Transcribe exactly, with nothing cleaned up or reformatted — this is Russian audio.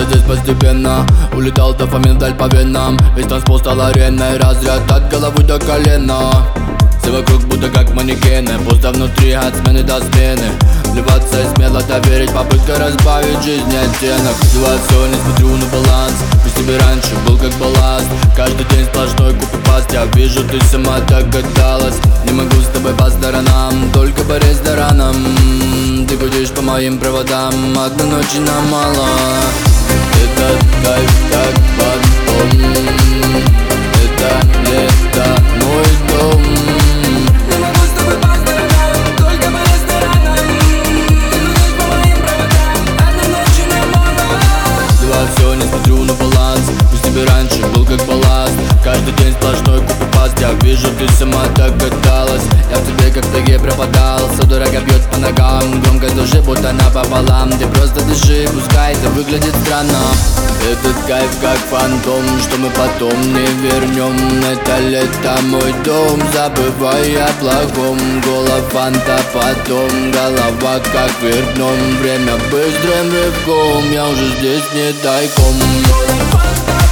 здесь постепенно улетал дофамин вдаль по венам. Весь танцпол стал ареной, разряд от головы до колена. Все вокруг будто как манекены, пусто внутри от смены до смены. Вливаться и смело доверить, попытка разбавить жизнь оттенок. Делаю все, не смотрю на баланс, пусть тебе раньше был как балласт. Каждый день сплошной копипаст, я вижу, ты сама догадалась. Не могу с тобой по сторонам, только по ресторанам. Ты гудишь по моим проводам, одной ночи нам мало. Этот кайф как фантом, это лето, мой дом. Не могу с тобой по сторонам, только по ресторанам. Ты гудишь по моим проводам, одной ночи нам мало. Делаю все, не смотрю на баланс, пусть тебе раньше был как балласт. Каждый день сплошной копипаст, я вижу, ты сама догадалась. Я в тебе как в тайге пропадал, судорога бьет по ногам. Громкость души будто напополам, ты просто дыши, пускай это выглядит странно. Этот кайф как фантом, что мы потом не вернем. Это лето, мой дом, забывай о плохом. Голова фанта потом, голова как вверх дном. Время быстрым рывком, я уже здесь не тайком. Фанта